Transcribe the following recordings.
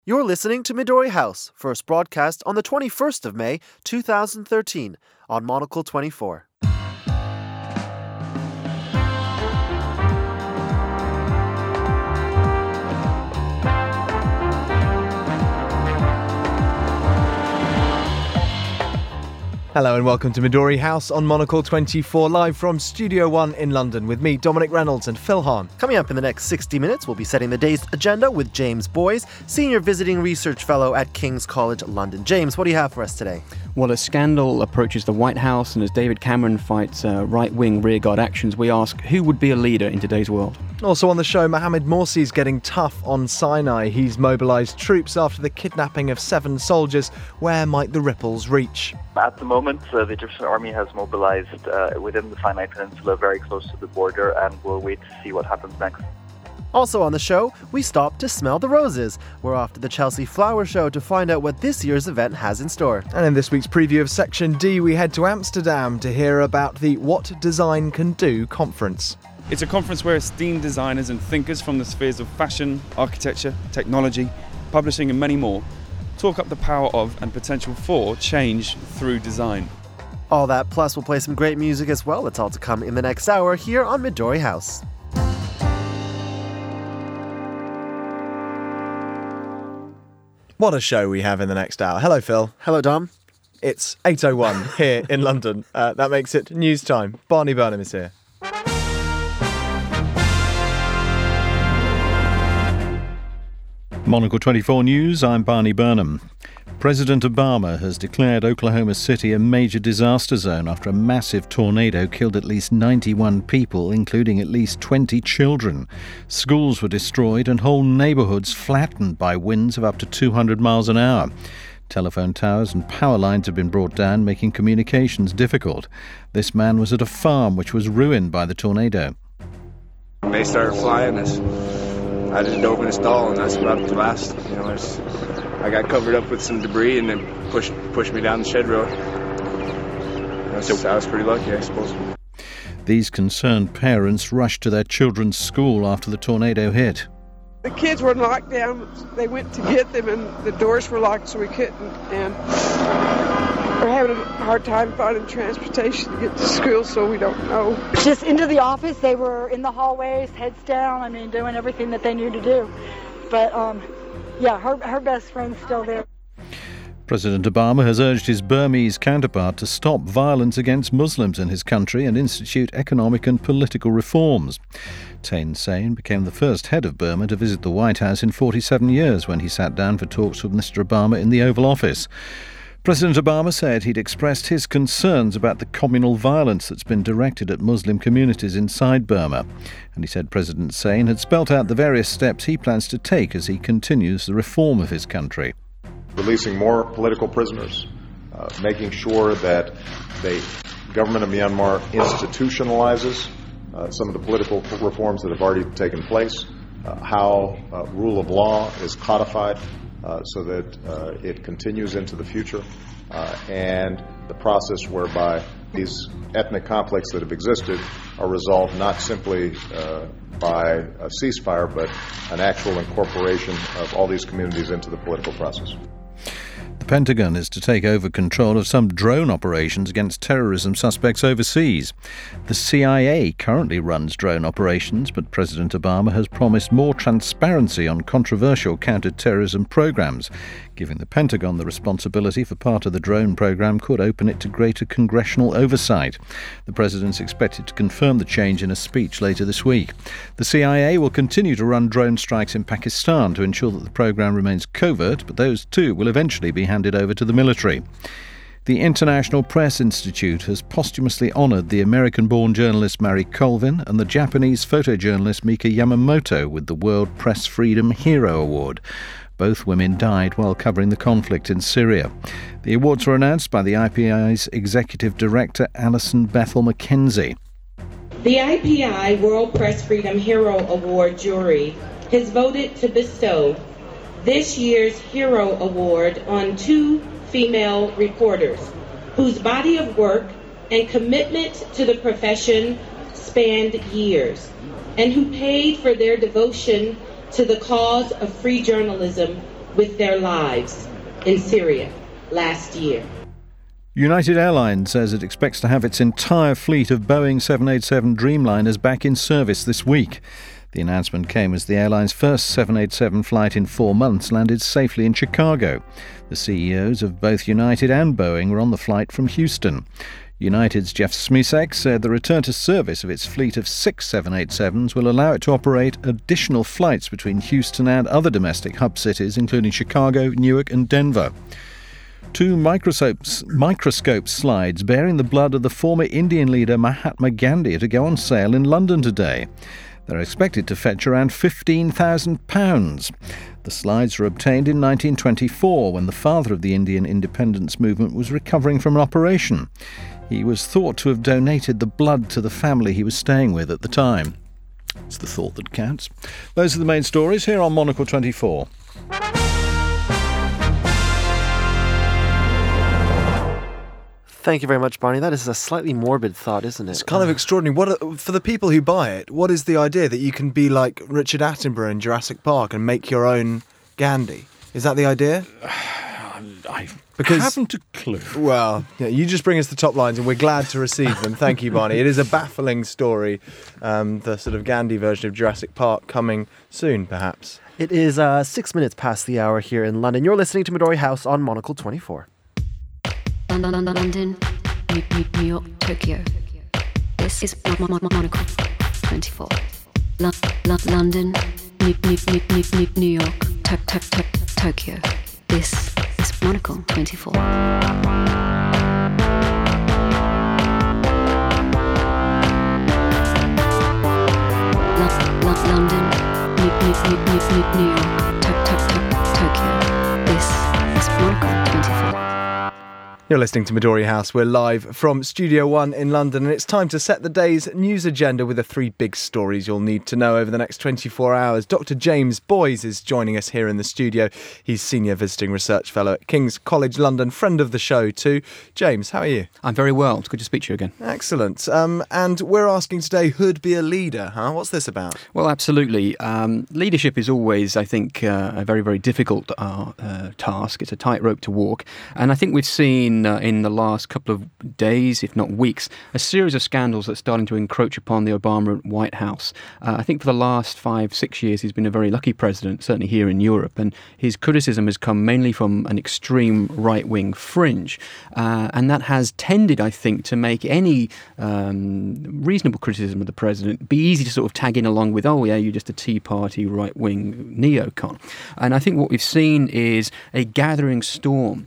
You're listening to Midori House, first broadcast on the 21st of May, 2013, on Monocle 24. Hello and welcome to Midori House on Monocle 24, live from Studio One in London with me, Dominic Reynolds, and Phil Hahn. Coming up in the next 60 minutes, we'll be setting the day's agenda with James Boyes, Senior Visiting Research Fellow at King's College London. James, what do you have for us today? Well, as scandal approaches the White House and as David Cameron fights right-wing rearguard actions, we ask, who would be a leader in today's world? Also on the show, Mohamed Morsi's getting tough on Sinai. He's mobilised troops after the kidnapping of 7 soldiers. Where might the ripples reach? At the moment, the Egyptian army has mobilised within the Sinai Peninsula, very close to the border, and we'll wait to see what happens next. Also on the show, we stop to smell the roses. We're off to the Chelsea Flower Show to find out what this year's event has in store. And in this week's preview of Section D, we head to Amsterdam to hear about the What Design Can Do conference. It's a conference where esteemed designers and thinkers from the spheres of fashion, architecture, technology, publishing and many more talk up the power of and potential for change through design. All that, plus we'll play some great music as well. That's all to come in the next hour here on Midori House. What a show we have in the next hour. Hello, Phil. Hello, Dom. It's 8:01 here in London. That makes it news time. Barney Burnham is here. Monocle 24 News, I'm Barney Burnham. President Obama has declared Oklahoma City a major disaster zone after a massive tornado killed at least 91 people, including at least 20 children. Schools were destroyed and whole neighborhoods flattened by winds of up to 200 miles an hour. Telephone towers and power lines have been brought down, making communications difficult. This man was at a farm which was ruined by the tornado. They started flying us. I just dove in a stall and that's about the last. I got covered up with some debris and then pushed me down the shed road. I was pretty lucky, I suppose. These concerned parents rushed to their children's school after the tornado hit. The kids were locked down. They went to get them and the doors were locked so we couldn't. And we're having a hard time finding transportation to get to school, so we don't know. Just into the office. They were in the hallways, heads down, doing everything that they knew to do. But, her best friend's still there. President Obama has urged his Burmese counterpart to stop violence against Muslims in his country and institute economic and political reforms. Thein Sein became the first head of Burma to visit the White House in 47 years when he sat down for talks with Mr. Obama in the Oval Office. President Obama said he'd expressed his concerns about the communal violence that's been directed at Muslim communities inside Burma. And he said President Sein had spelt out the various steps he plans to take as he continues the reform of his country. Releasing more political prisoners, making sure that the government of Myanmar institutionalizes some of the political reforms that have already taken place, how rule of law is codified so that it continues into the future, and the process whereby these ethnic conflicts that have existed are resolved not simply by a ceasefire, but an actual incorporation of all these communities into the political process. The Pentagon is to take over control of some drone operations against terrorism suspects overseas. The CIA currently runs drone operations, but President Obama has promised more transparency on controversial counter-terrorism programs. Giving the Pentagon the responsibility for part of the drone program could open it to greater congressional oversight. The president's expected to confirm the change in a speech later this week. The CIA will continue to run drone strikes in Pakistan to ensure that the program remains covert, but those too will eventually be handed over to the military. The International Press Institute has posthumously honoured the American-born journalist Mary Colvin and the Japanese photojournalist Mika Yamamoto with the World Press Freedom Hero Award. Both women died while covering the conflict in Syria. The awards were announced by the IPI's Executive Director Alison Bethel McKenzie. The IPI World Press Freedom Hero Award jury has voted to bestow this year's Hero Award on 2 female reporters whose body of work and commitment to the profession spanned years and who paid for their devotion to the cause of free journalism with their lives in Syria last year. United Airlines says it expects to have its entire fleet of Boeing 787 Dreamliners back in service this week. The announcement came as the airline's first 787 flight in 4 months landed safely in Chicago. The CEOs of both United and Boeing were on the flight from Houston. United's Jeff Smisek said the return to service of its fleet of 6 787s will allow it to operate additional flights between Houston and other domestic hub cities, including Chicago, Newark and Denver. 2 microscope slides bearing the blood of the former Indian leader Mahatma Gandhi are to go on sale in London today. They're expected to fetch around £15,000. The slides were obtained in 1924 when the father of the Indian independence movement was recovering from an operation. He was thought to have donated the blood to the family he was staying with at the time. It's the thought that counts. Those are the main stories here on Monocle 24. Thank you very much, Barney. That is a slightly morbid thought, isn't it? It's kind of extraordinary. For the people who buy it, what is the idea that you can be like Richard Attenborough in Jurassic Park and make your own Gandhi? Is that the idea? I haven't a clue. Well, yeah, you just bring us the top lines and we're glad to receive them. Thank you, Barney. It is a baffling story, the sort of Gandhi version of Jurassic Park coming soon, perhaps. It is 6 minutes past the hour here in London. You're listening to Midori House on Monocle 24. London, New York, Tokyo. This is Monocle 24. London, New York, Tokyo. This is Monocle 24. London, New York, Tokyo. This is Monocle 24. You're listening to Midori House. We're live from Studio One in London, and it's time to set the day's news agenda with the 3 big stories you'll need to know over the next 24 hours. Dr. James Boys is joining us here in the studio. He's Senior Visiting Research Fellow at King's College London, friend of the show too. James, how are you? I'm very well. It's good to speak to you again. Excellent. And we're asking today, who'd be a leader? What's this about? Well, absolutely. Leadership is always, I think, a very, very difficult task. It's a tightrope to walk. And I think we've seen in the last couple of days, if not weeks, a series of scandals that's starting to encroach upon the Obama White House. I think for the last 5-6 years, he's been a very lucky president, certainly here in Europe, and his criticism has come mainly from an extreme right-wing fringe. And that has tended, I think, to make any reasonable criticism of the president be easy to sort of tag in along with, oh, yeah, you're just a Tea Party right-wing neocon. And I think what we've seen is a gathering storm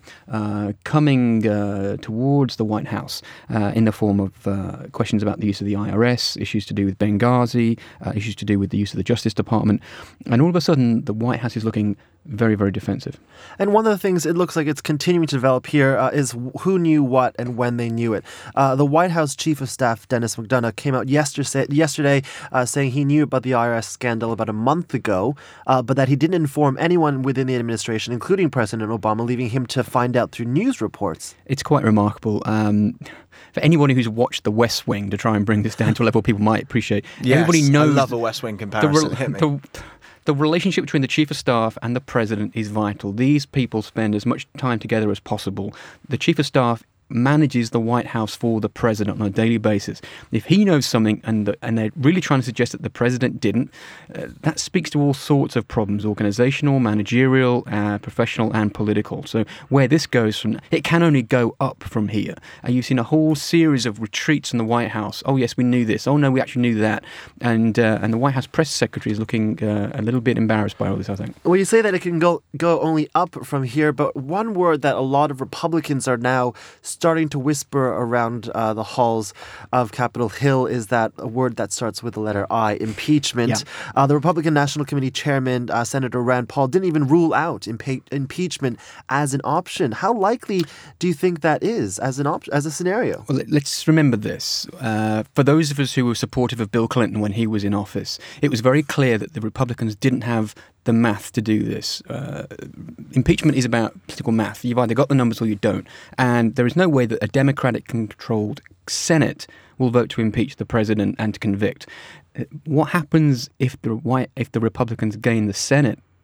coming towards the White House in the form of questions about the use of the IRS, issues to do with Benghazi, issues to do with the use of the Justice Department. And all of a sudden, the White House is looking very, very defensive. And one of the things it looks like it's continuing to develop here is who knew what and when they knew it. The White House Chief of Staff, Dennis McDonough, came out yesterday saying he knew about the IRS scandal about a month ago, but that he didn't inform anyone within the administration, including President Obama, leaving him to find out through news reports. It's quite remarkable. For anyone who's watched The West Wing, to try and bring this down to a level people might appreciate, yes, everybody knows I love a West Wing comparison. Hit me. The relationship between the Chief of Staff and the President is vital. These people spend as much time together as possible. The Chief of Staff manages the White House for the President on a daily basis. If he knows something and they're really trying to suggest that the President didn't, that speaks to all sorts of problems, organisational, managerial, professional and political. So where this goes from, it can only go up from here. You've seen a whole series of retreats in the White House. Oh yes, we knew this. Oh no, we actually knew that. And the White House press secretary is looking a little bit embarrassed by all this, I think. Well, you say that it can go only up from here, but one word that a lot of Republicans are now starting to whisper around the halls of Capitol Hill is that a word that starts with the letter I, impeachment. Yeah. The Republican National Committee Chairman, Senator Rand Paul, didn't even rule out impeachment as an option. How likely do you think that is as a scenario? Well, let's remember this. For those of us who were supportive of Bill Clinton when he was in office, it was very clear that the Republicans didn't have the math to do this. Impeachment is about political math. You've either got the numbers or you don't. And there is no way that a Democratic-controlled Senate will vote to impeach the president and to convict. What happens if the Republicans gain the Senate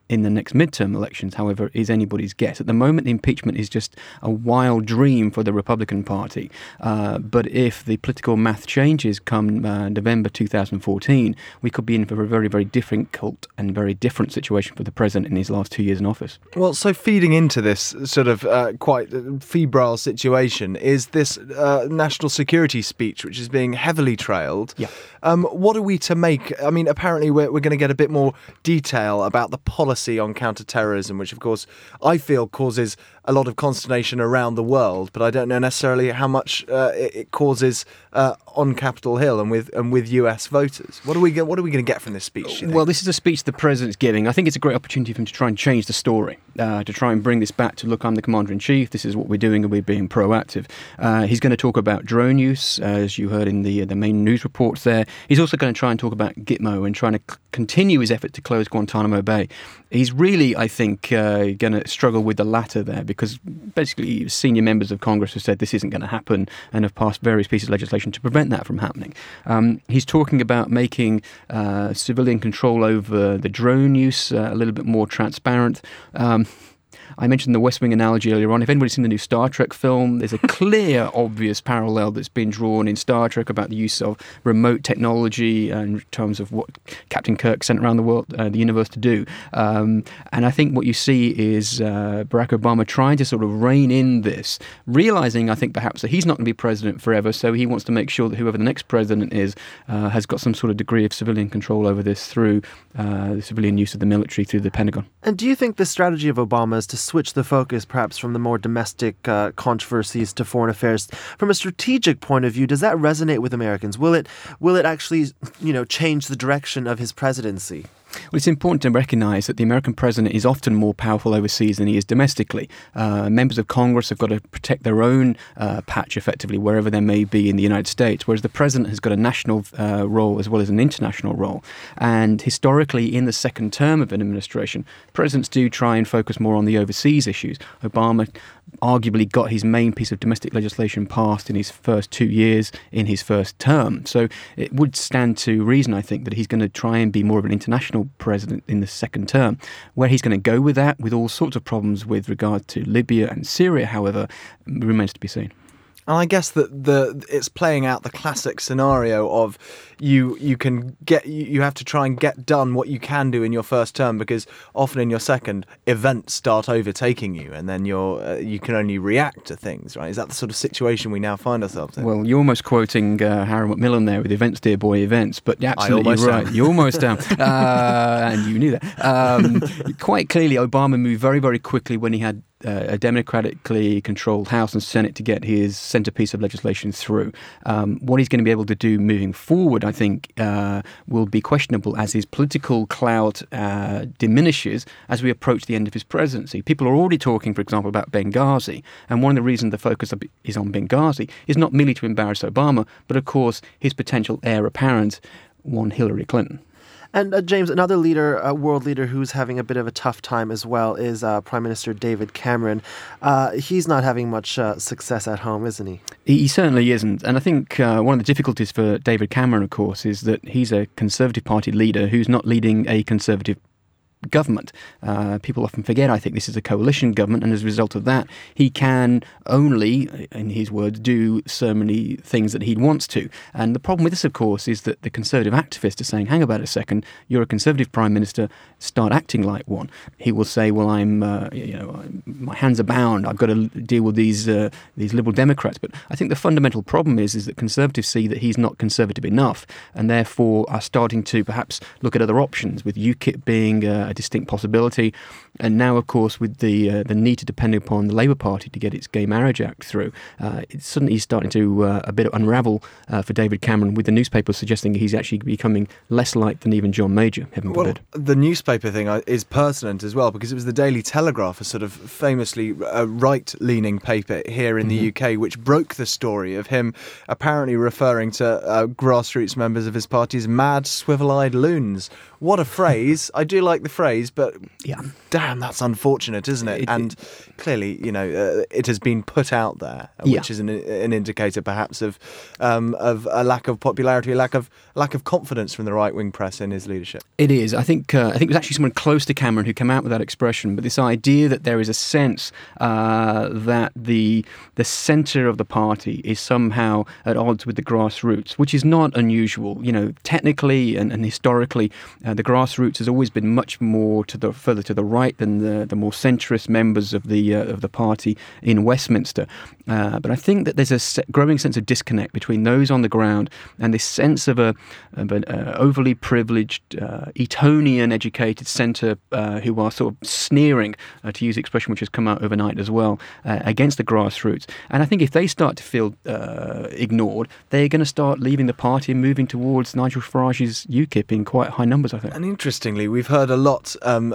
in the next midterm elections, however, is anybody's guess. At the moment, the impeachment is just a wild dream for the Republican Party. But if the political math changes come November 2014, we could be in for a very, very difficult and very different situation for the president in his last 2 years in office. Well, so feeding into this sort of quite febrile situation is this national security speech, which is being heavily trailed. Yeah. What are we to make? I mean, apparently we're going to get a bit more detail about the policy on counter-terrorism, which, of course, I feel causes a lot of consternation around the world, but I don't know necessarily how much it causes on Capitol Hill and with US voters. What are we going to get from this speech, do you think? Well, this is a speech the president's giving. I think it's a great opportunity for him to try and change the story, to try and bring this back to, look, I'm the commander-in-chief, this is what we're doing, and we're being proactive. He's going to talk about drone use, as you heard in the main news reports there. He's also going to try and talk about Gitmo and trying to continue his effort to close Guantanamo Bay. He's really, I think, going to struggle with the latter there, because basically senior members of Congress have said this isn't going to happen and have passed various pieces of legislation to prevent that from happening. He's talking about making civilian control over the drone use a little bit more transparent. I mentioned the West Wing analogy earlier on. If anybody's seen the new Star Trek film, there's a clear, obvious parallel that's been drawn in Star Trek about the use of remote technology in terms of what Captain Kirk sent around the world, the universe to do. And I think what you see is Barack Obama trying to sort of rein in this, realizing, I think, perhaps that he's not going to be president forever, so he wants to make sure that whoever the next president is has got some sort of degree of civilian control over this through the civilian use of the military through the Pentagon. And do you think the strategy of Obama is to switch the focus perhaps from the more domestic controversies to foreign affairs? From a strategic point of view, does that resonate with Americans? Will it actually, change the direction of his presidency? Well, it's important to recognise that the American president is often more powerful overseas than he is domestically. Members of Congress have got to protect their own patch effectively wherever they may be in the United States, whereas the president has got a national role as well as an international role. And historically, in the second term of an administration, presidents do try and focus more on the overseas issues. Obama arguably got his main piece of domestic legislation passed in his first 2 years in his first term. So it would stand to reason, I think, that he's going to try and be more of an international president in the second term. Where he's going to go with that, with all sorts of problems with regard to Libya and Syria, however, remains to be seen. And I guess that it's playing out the classic scenario of you have to try and get done what you can do in your first term, because often in your second, events start overtaking you, and then you can only react to things, right? Is that the sort of situation we now find ourselves in? Well, you're almost quoting Harold Macmillan there with events, dear boy, events, but you're absolutely right. You're almost down. And you knew that. Quite clearly, Obama moved very, very quickly when he had a democratically controlled House and Senate to get his centrepiece of legislation through. What he's going to be able to do moving forward, I think, will be questionable as his political clout diminishes as we approach the end of his presidency. People are already talking, for example, about Benghazi, and one of the reasons the focus is on Benghazi is not merely to embarrass Obama, but of course his potential heir apparent, one Hillary Clinton. And James, another leader, a world leader who's having a bit of a tough time as well is Prime Minister David Cameron. He's not having much success at home, isn't he? He certainly isn't. And I think one of the difficulties for David Cameron, of course, is that he's a Conservative Party leader who's not leading a Conservative government. People often forget, I think, this is a coalition government, and as a result of that, he can only, in his words, do so many things that he wants to. And the problem with this, of course, is that the Conservative activists are saying, hang about a second, you're a Conservative Prime Minister, start acting like one. He will say, well, my hands are bound, I've got to deal with these Liberal Democrats. But I think the fundamental problem is that Conservatives see that he's not Conservative enough, and therefore are starting to perhaps look at other options, with UKIP being a distinct possibility. And now, of course, with the need to depend upon the Labour Party to get its Gay Marriage Act through, it's suddenly starting to a bit unravel for David Cameron, with the newspapers suggesting he's actually becoming less like than even John Major, heaven forbid. The newspaper thing is pertinent as well, because it was the Daily Telegraph, a sort of famously right-leaning paper here in the UK, which broke the story of him apparently referring to grassroots members of his party as mad, swivel-eyed loons. What a phrase. I do like the phrase, but damn. damn, that's unfortunate, isn't it? And clearly, it has been put out there, which is an indicator perhaps of a lack of popularity, a lack of confidence from the right-wing press in his leadership. It is. I think it was actually someone close to Cameron who came out with that expression, but this idea that there is a sense that the centre of the party is somehow at odds with the grassroots, which is not unusual. Technically and historically, the grassroots has always been much more further to the right than the more centrist members of the party in Westminster. But I think that there's a growing sense of disconnect between those on the ground and this sense of an overly privileged, Etonian-educated centre who are sort of sneering, to use the expression which has come out overnight as well, against the grassroots. And I think if they start to feel ignored, they're going to start leaving the party and moving towards Nigel Farage's UKIP in quite high numbers, I think. And interestingly, we've heard a lot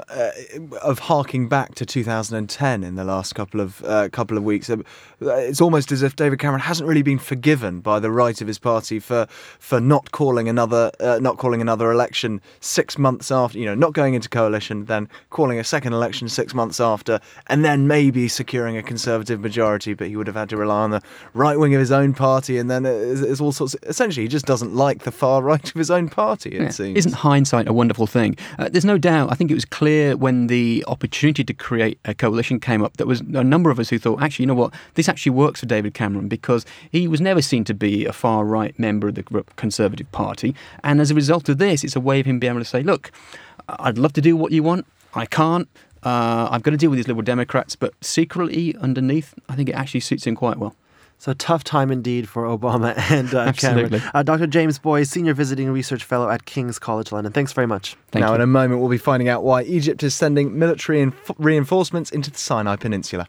of harking back to 2010 in the last couple of weeks. It's almost as if David Cameron hasn't really been forgiven by the right of his party for not calling another election 6 months after, not going into coalition, then calling a second election 6 months after, and then maybe securing a Conservative majority. But he would have had to rely on the right wing of his own party, and then it's all sorts. Essentially, he just doesn't like the far right of his own party. It seems. Isn't hindsight a wonderful thing? There's no doubt. I think it was clear when the opportunity to create a coalition came up, there was a number of us who thought, actually, you know what, this actually works for David Cameron, because he was never seen to be a far right member of the Conservative Party, and as a result of this, it's a way of him being able to say, look, I'd love to do what you want, I can't. I've got to deal with these Liberal Democrats, but secretly underneath, I think it actually suits him quite well. So tough time indeed for Obama and Absolutely. Cameron. Dr. James Boys, Senior Visiting Research Fellow at King's College London. Thanks very much. Thank you. In a moment, we'll be finding out why Egypt is sending military reinforcements into the Sinai Peninsula.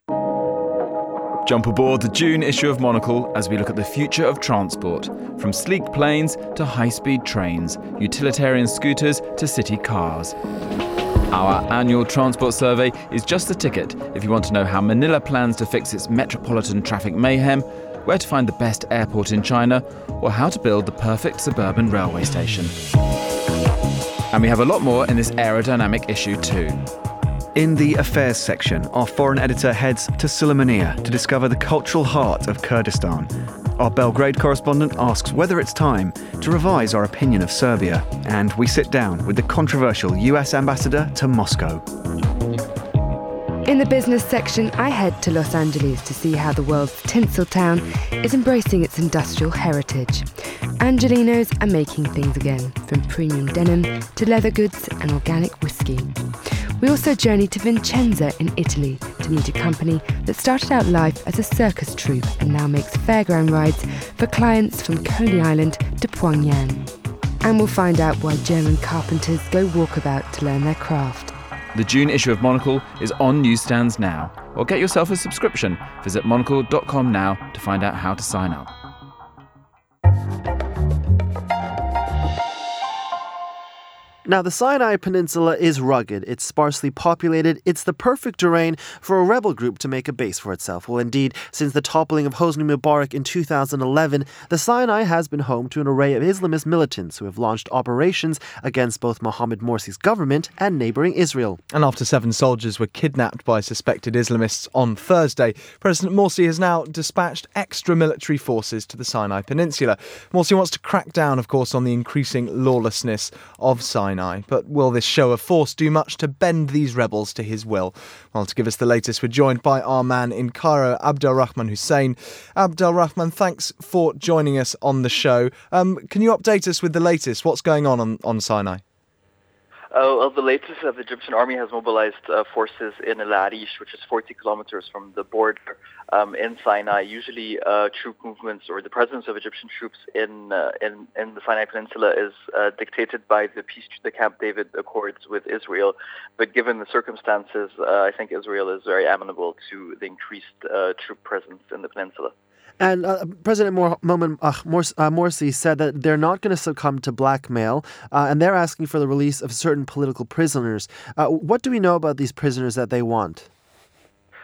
Jump aboard the June issue of Monocle as we look at the future of transport, from sleek planes to high-speed trains, utilitarian scooters to city cars. Our annual transport survey is just the ticket if you want to know how Manila plans to fix its metropolitan traffic mayhem, where to find the best airport in China, or how to build the perfect suburban railway station. And we have a lot more in this aerodynamic issue too. In the Affairs section, our foreign editor heads to Sulaymaniyah to discover the cultural heart of Kurdistan. Our Belgrade correspondent asks whether it's time to revise our opinion of Serbia. And we sit down with the controversial US ambassador to Moscow. In the business section, I head to Los Angeles to see how the world's tinsel town is embracing its industrial heritage. Angelinos are making things again, from premium denim to leather goods and organic whiskey. We also journey to Vincenza in Italy to meet a company that started out life as a circus troupe and now makes fairground rides for clients from Coney Island to Pyongyang. And we'll find out why German carpenters go walkabout to learn their craft. The June issue of Monocle is on newsstands now, or get yourself a subscription. Visit monocle.com now to find out how to sign up. Now, the Sinai Peninsula is rugged, it's sparsely populated, it's the perfect terrain for a rebel group to make a base for itself. Well, indeed, since the toppling of Hosni Mubarak in 2011, the Sinai has been home to an array of Islamist militants who have launched operations against both Mohamed Morsi's government and neighbouring Israel. And after 7 soldiers were kidnapped by suspected Islamists on Thursday, President Morsi has now dispatched extra military forces to the Sinai Peninsula. Morsi wants to crack down, of course, on the increasing lawlessness of Sinai. But will this show of force do much to bend these rebels to his will? Well, to give us the latest, we're joined by our man in Cairo, Abdelrahman Hussein. Abdelrahman, thanks for joining us on the show. Can you update us with the latest? What's going on Sinai? Well, the latest, the Egyptian army has mobilized forces in El Arish, which is 40 kilometers from the border in Sinai. Usually, troop movements or the presence of Egyptian troops in the Sinai Peninsula is dictated by the Camp David Accords with Israel. But given the circumstances, I think Israel is very amenable to the increased troop presence in the peninsula. And President Morsi said that they're not going to succumb to blackmail, and they're asking for the release of certain political prisoners. What do we know about these prisoners that they want?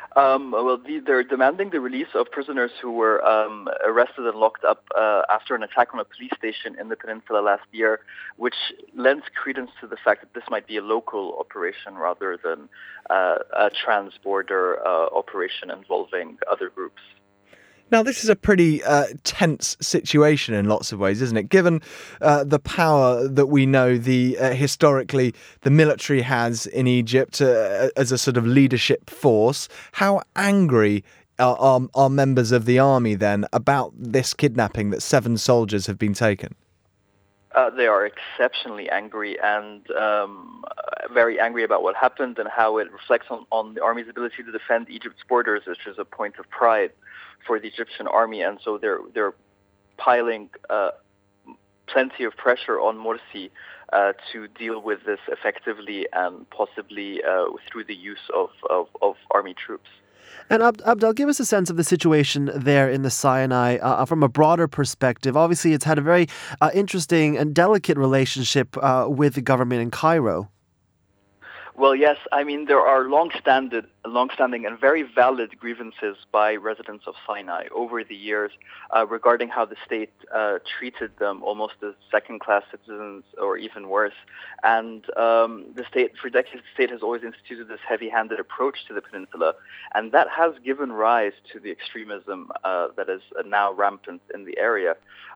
They're demanding the release of prisoners who were arrested and locked up after an attack on a police station in the peninsula last year, which lends credence to the fact that this might be a local operation rather than a trans-border operation involving other groups. Now, this is a pretty tense situation in lots of ways, isn't it? Given the power that we know historically the military has in Egypt as a sort of leadership force, how angry are members of the army then about this kidnapping that 7 soldiers have been taken? They are exceptionally angry and very angry about what happened and how it reflects on the army's ability to defend Egypt's borders, which is a point of pride for the Egyptian army. And so they're piling plenty of pressure on Morsi to deal with this effectively and possibly through the use of army troops. And Abdel, give us a sense of the situation there in the Sinai from a broader perspective. Obviously, it's had a very interesting and delicate relationship with the government in Cairo. Well, yes. I mean, there are long-standing and very valid grievances by residents of Sinai over the years regarding how the state treated them almost as second-class citizens or even worse. And the state, for decades, the state has always instituted this heavy-handed approach to the peninsula, and that has given rise to the extremism that is now rampant in the area.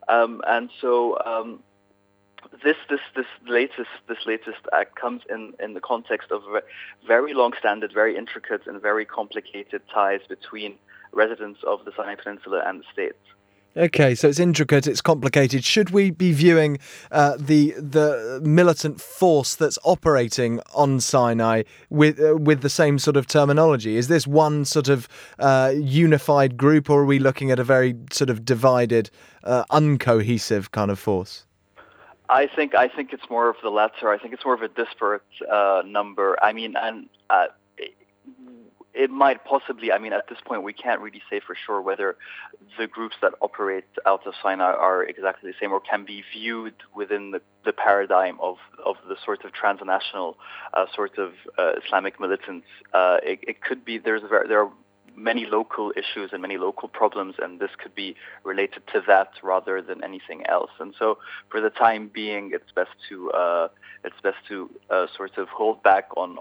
This latest act comes in the context of very long-standing, very intricate, and very complicated ties between residents of the Sinai Peninsula and the state. Okay, so it's intricate, it's complicated. Should we be viewing the militant force that's operating on Sinai with the same sort of terminology? Is this one sort of unified group, or are we looking at a very sort of divided, uncohesive kind of force? I think it's more of the latter. I think it's more of a disparate number. I mean, and it might possibly. I mean, at this point, we can't really say for sure whether the groups that operate out of Sinai are exactly the same or can be viewed within the paradigm of the sort of transnational sort of Islamic militants. It could be. There are many local issues and many local problems, and this could be related to that rather than anything else. And so, for the time being, it's best to sort of hold back on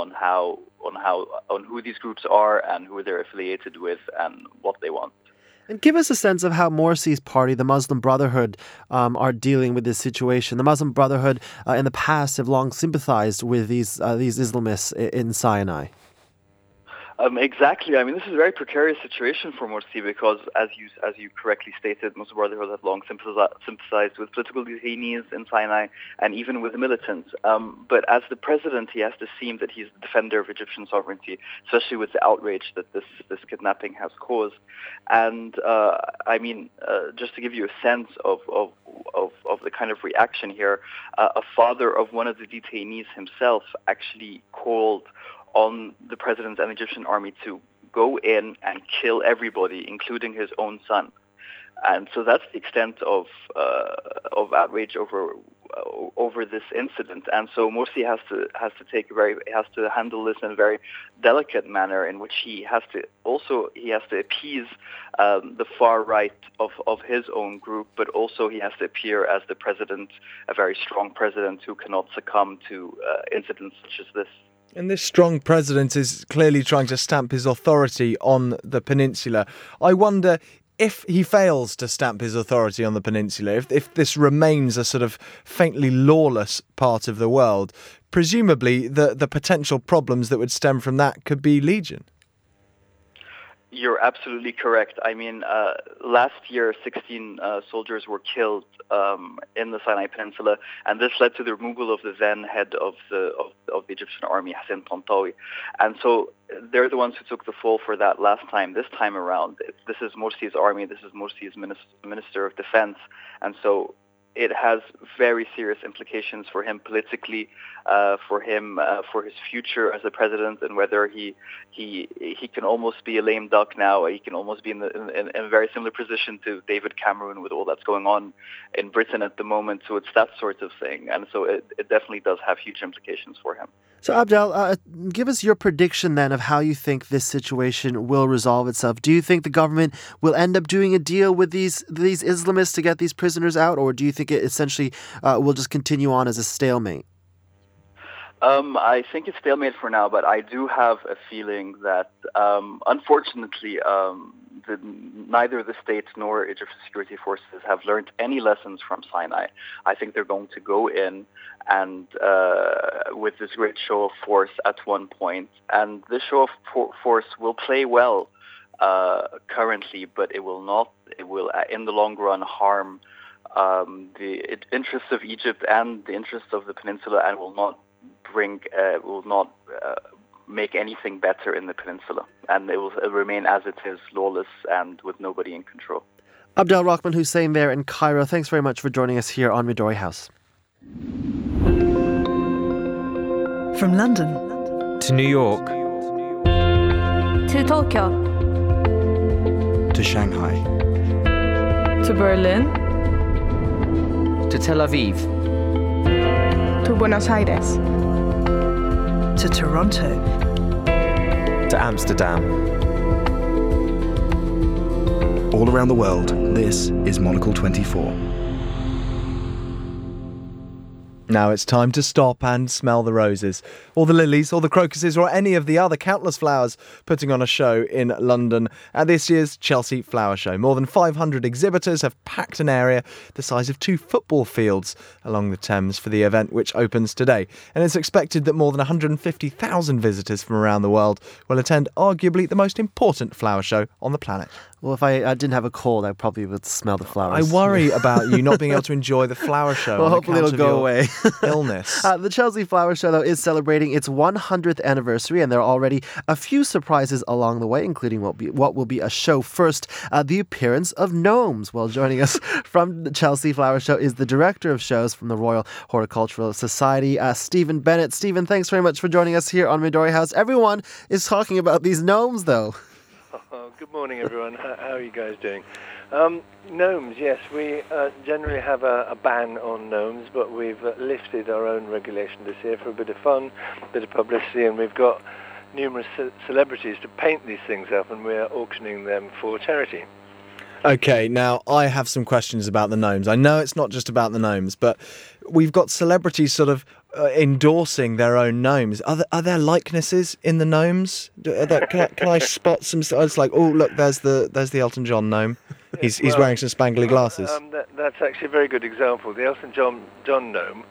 who these groups are and who they're affiliated with and what they want. And give us a sense of how Morsi's party, the Muslim Brotherhood, are dealing with this situation. The Muslim Brotherhood in the past have long sympathized with these Islamists in Sinai. Exactly. I mean, this is a very precarious situation for Morsi because, as you correctly stated, Muslim Brotherhood have long sympathized with political detainees in Sinai and even with the militants. But as the president, he has to seem that he's the defender of Egyptian sovereignty, especially with the outrage that this kidnapping has caused. And I mean, just to give you a sense of the kind of reaction here, a father of one of the detainees himself actually called on the president and the Egyptian army to go in and kill everybody, including his own son. And so that's the extent of outrage over this incident. And so Morsi has to handle this in a very delicate manner, in which he has to appease the far right of his own group, but also he has to appear as the president, a very strong president who cannot succumb to incidents such as this. And this strong president is clearly trying to stamp his authority on the peninsula. I wonder if he fails to stamp his authority on the peninsula, if this remains a sort of faintly lawless part of the world, presumably the potential problems that would stem from that could be legion. You're absolutely correct. I mean, last year, 16 soldiers were killed in the Sinai Peninsula, and this led to the removal of the then head of the Egyptian army, Hassan Tantawi. And so they're the ones who took the fall for that last time. This time around, this is Morsi's army, this is Morsi's Minister of Defense, and so it has very serious implications for him politically, for his future as a president, and whether he can almost be a lame duck now. He can almost be in a very similar position to David Cameron with all that's going on in Britain at the moment. So it's that sort of thing, and so it definitely does have huge implications for him. So, Abdel, give us your prediction then of how you think this situation will resolve itself. Do you think the government will end up doing a deal with these Islamists to get these prisoners out, or do you think it essentially will just continue on as a stalemate? I think it's stalemate for now, but I do have a feeling that, unfortunately, neither the state nor Egyptian security forces have learned any lessons from Sinai. I think they're going to go in and with this great show of force at one point, and this show of force will play well currently, but it will in the long run harm the interests of Egypt and the interests of the peninsula, and will not make anything better in the peninsula, and it will remain as it is, lawless and with nobody in control. Abdel Rahman Hussein there in Cairo, thanks very much for joining us here on Midori House. From London to New York to Tokyo to Shanghai to Berlin to Tel Aviv to Buenos Aires to Toronto to Amsterdam. All around the world, this is Monocle 24. Now it's time to stop and smell the roses, or the lilies, or the crocuses, or any of the other countless flowers putting on a show in London at this year's Chelsea Flower Show. More than 500 exhibitors have packed an area the size of 2 football fields along the Thames for the event, which opens today. And it's expected that more than 150,000 visitors from around the world will attend arguably the most important flower show on the planet. Well, if I didn't have a cold, I probably would smell the flowers. I worry about you not being able to enjoy the flower show. Well, hopefully it'll go away. Illness. The Chelsea Flower Show, though, is celebrating its 100th anniversary, and there are already a few surprises along the way, including what will be a show first, the appearance of gnomes. Well, joining us from the Chelsea Flower Show is the Director of Shows from the Royal Horticultural Society, Stephen Bennett. Stephen, thanks very much for joining us here on Midori House. Everyone is talking about these gnomes, though. Good morning, everyone. How are you guys doing? Gnomes, yes, we generally have a ban on gnomes, but we've lifted our own regulation this year for a bit of fun, a bit of publicity, and we've got numerous celebrities to paint these things up, and we're auctioning them for charity. Okay, now I have some questions about the gnomes. I know it's not just about the gnomes, but we've got celebrities sort of endorsing their own gnomes. Are there likenesses in the gnomes? Can I spot some? It's like, oh look, there's the Elton John gnome. He's wearing some spangly glasses. That's actually a very good example. The Elton John gnome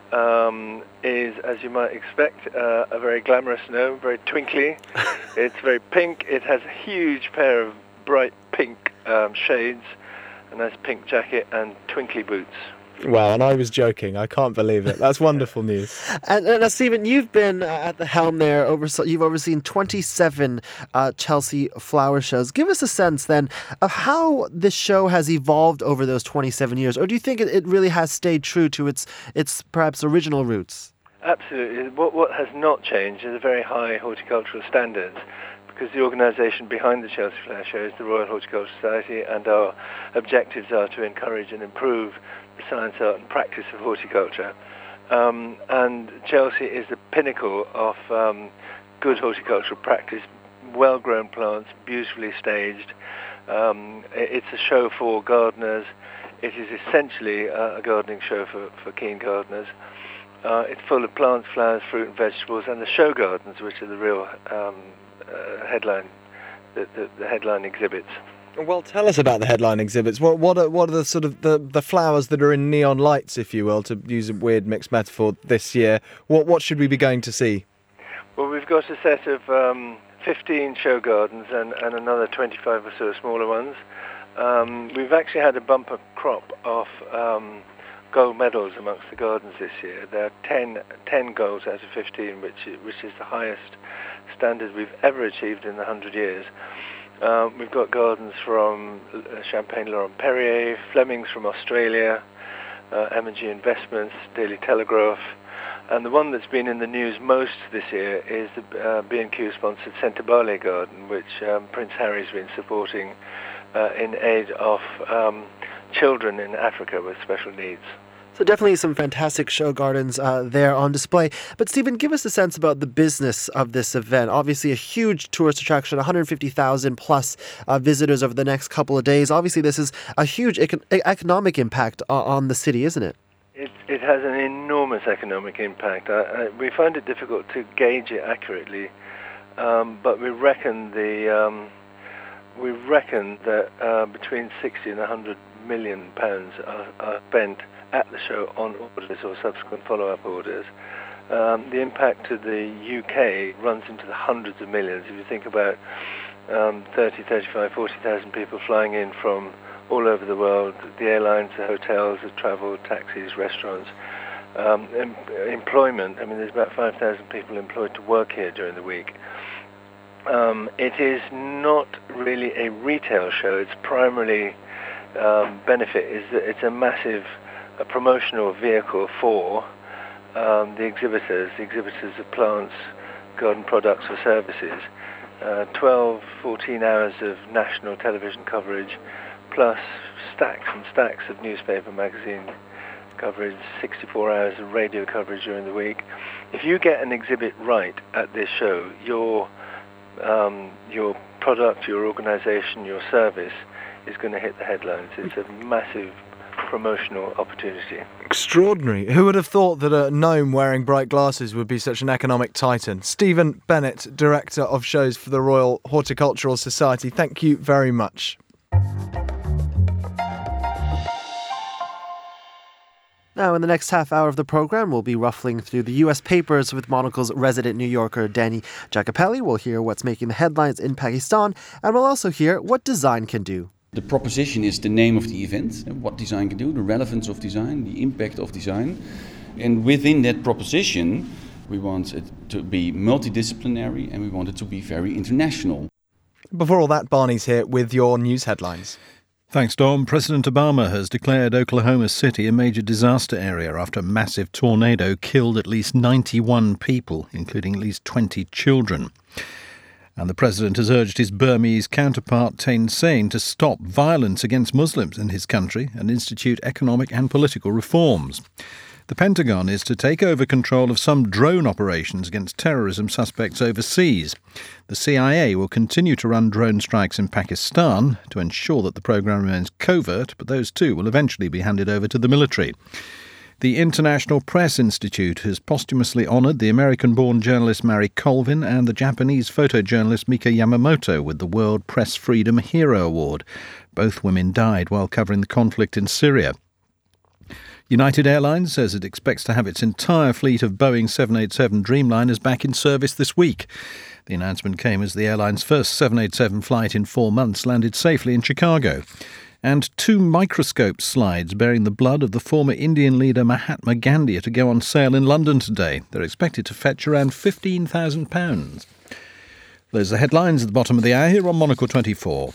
is, as you might expect, a very glamorous gnome, very twinkly. It's very pink. It has a huge pair of bright pink shades, a nice pink jacket, and twinkly boots. Wow, and I was joking. I can't believe it. That's wonderful news. And Stephen, you've been at the helm there. You've overseen 27 Chelsea Flower Shows. Give us a sense then of how this show has evolved over those 27 years, or do you think it really has stayed true to its perhaps original roots? Absolutely. What has not changed is a very high horticultural standards, because the organisation behind the Chelsea Flower Show is the Royal Horticultural Society, and our objectives are to encourage and improve the science, art and practice of horticulture. And Chelsea is the pinnacle of good horticultural practice, well-grown plants, beautifully staged. It's a show for gardeners. It is essentially a gardening show for keen gardeners. It's full of plants, flowers, fruit and vegetables, and the show gardens, which are the real headline, the headline exhibits. Well, tell us about the headline exhibits. What are the sort of the flowers that are in neon lights, if you will, to use a weird mixed metaphor this year? What should we be going to see? Well, we've got a set of 15 show gardens and another 25 or so smaller ones. We've actually had a bumper crop of gold medals amongst the gardens this year. There are 10 golds out of 15, which is the highest standard we've ever achieved in 100 years. We've got gardens from Champagne Laurent Perrier, Flemings from Australia, M&G Investments, Daily Telegraph, and the one that's been in the news most this year is the B&Q sponsored Centobale garden, which Prince Harry's been supporting in aid of children in Africa with special needs. So definitely some fantastic show gardens there on display. But Stephen, give us a sense about the business of this event. Obviously a huge tourist attraction, 150,000 plus visitors over the next couple of days. Obviously this is a huge economic impact on the city, isn't it? It has an enormous economic impact. We find it difficult to gauge it accurately, but we reckon that between 60 and 100 million pounds are spent at the show on orders or subsequent follow-up orders. The impact to the UK runs into the hundreds of millions. If you think about 30, 35, 40,000 people flying in from all over the world, the airlines, the hotels, the travel, taxis, restaurants, employment. I mean, there's about 5,000 people employed to work here during the week. It is not really a retail show. Its primarily benefit is that it's a massive promotional vehicle for the exhibitors of plants, garden products or services. 12, 14 hours of national television coverage, plus stacks and stacks of newspaper, magazine coverage, 64 hours of radio coverage during the week. If you get an exhibit right at this show, your product, your organization, your service is going to hit the headlines. It's a massive promotional opportunity. Extraordinary. Who would have thought that a gnome wearing bright glasses would be such an economic titan? Stephen Bennett, Director of Shows for the Royal Horticultural Society, thank you very much. Now, in the next half hour of the programme, we'll be ruffling through the U.S. papers with Monocle's resident New Yorker, Danny Jacopelli. We'll hear what's making the headlines in Pakistan, and we'll also hear what design can do. The proposition is the name of the event, what design can do, the relevance of design, the impact of design. And within that proposition, we want it to be multidisciplinary and we want it to be very international. Before all that, Barney's here with your news headlines. Thanks, Dom. President Obama has declared Oklahoma City a major disaster area after a massive tornado killed at least 91 people, including at least 20 children. And the president has urged his Burmese counterpart, Thein Sein, to stop violence against Muslims in his country and institute economic and political reforms. The Pentagon is to take over control of some drone operations against terrorism suspects overseas. The CIA will continue to run drone strikes in Pakistan to ensure that the program remains covert, but those too will eventually be handed over to the military. The International Press Institute has posthumously honoured the American-born journalist Mary Colvin and the Japanese photojournalist Mika Yamamoto with the World Press Freedom Hero Award. Both women died while covering the conflict in Syria. United Airlines says it expects to have its entire fleet of Boeing 787 Dreamliners back in service this week. The announcement came as the airline's first 787 flight in 4 months landed safely in Chicago. And 2 microscope slides bearing the blood of the former Indian leader Mahatma Gandhi are to go on sale in London today. They're expected to fetch around £15,000. Those are the headlines at the bottom of the hour here on Monocle 24.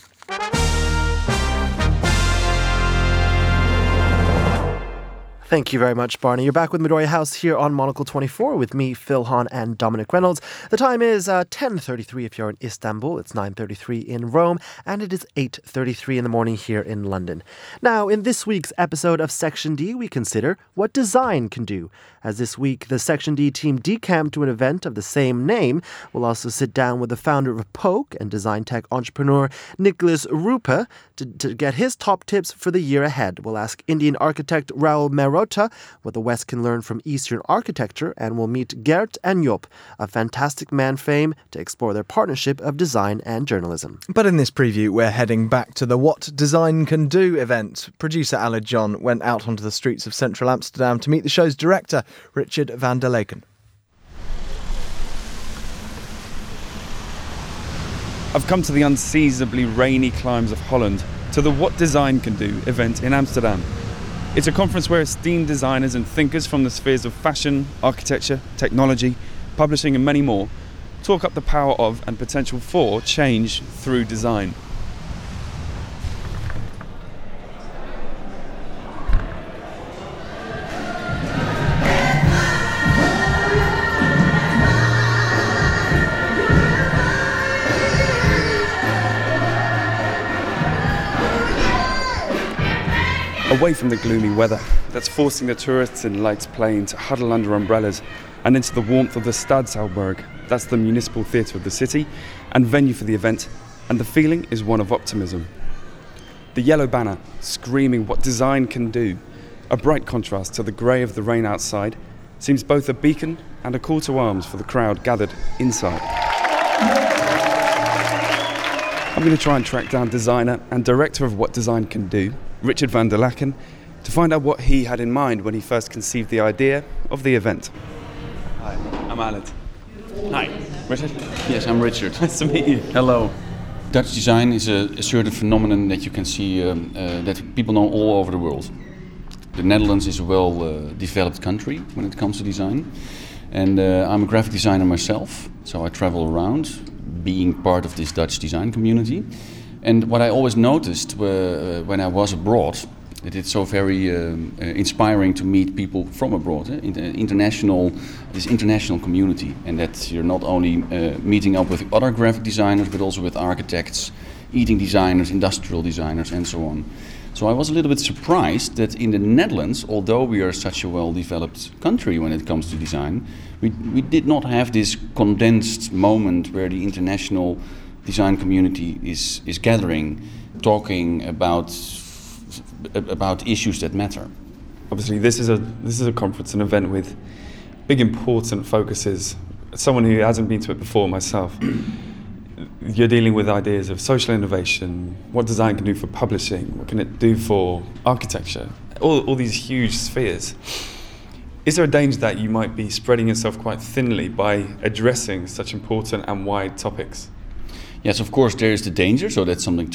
Thank you very much, Barney. You're back with Midori House here on Monocle 24 with me, Phil Hahn, and Dominic Reynolds. The time is 10:33 if you're in Istanbul. It's 9:33 in Rome, and it is 8:33 in the morning here in London. Now, in this week's episode of Section D, we consider what design can do. As this week, the Section D team decamped to an event of the same name. We'll also sit down with the founder of Poke and design tech entrepreneur Nicholas Rupa to get his top tips for the year ahead. We'll ask Indian architect Raul Mehrotra what the West can learn from Eastern architecture, and we'll meet Gert and Job, a fantastic man fame, to explore their partnership of design and journalism. But in this preview, we're heading back to the What Design Can Do event. Producer Aled John went out onto the streets of central Amsterdam to meet the show's director, Richard van der Leken. I've come to the unseasonably rainy climes of Holland to the What Design Can Do event in Amsterdam. It's a conference where esteemed designers and thinkers from the spheres of fashion, architecture, technology, publishing and many more talk up the power of and potential for change through design. A away from the gloomy weather that's forcing the tourists in Leid's Plain to huddle under umbrellas and into the warmth of the Stadshouwburg. That's the municipal theatre of the city and venue for the event, and the feeling is one of optimism. The yellow banner screaming what design can do, a bright contrast to the grey of the rain outside, seems both a beacon and a call to arms for the crowd gathered inside. I'm going to try and track down designer and director of What Design Can Do, Richard van der Laken, to find out what he had in mind when he first conceived the idea of the event. Hi, I'm Alan. Hi, Richard? Yes, I'm Richard. Nice to meet you. Hello. Dutch design is a certain phenomenon that you can see that people know all over the world. The Netherlands is a well-developed country when it comes to design. And I'm a graphic designer myself, so I travel around being part of this Dutch design community. And what I always noticed when I was abroad, that it's so very inspiring to meet people from abroad, this international community, and that you're not only meeting up with other graphic designers, but also with architects, eating designers, industrial designers, and so on. So I was a little bit surprised that in the Netherlands, although we are such a well-developed country when it comes to design, we did not have this condensed moment where the international design community is gathering, talking about issues that matter. Obviously, this is a conference, an event with big, important focuses. As someone who hasn't been to it before myself, you're dealing with ideas of social innovation, what design can do for publishing, what can it do for architecture, all these huge spheres. Is there a danger that you might be spreading yourself quite thinly by addressing such important and wide topics? Yes, of course there is the danger, so that's something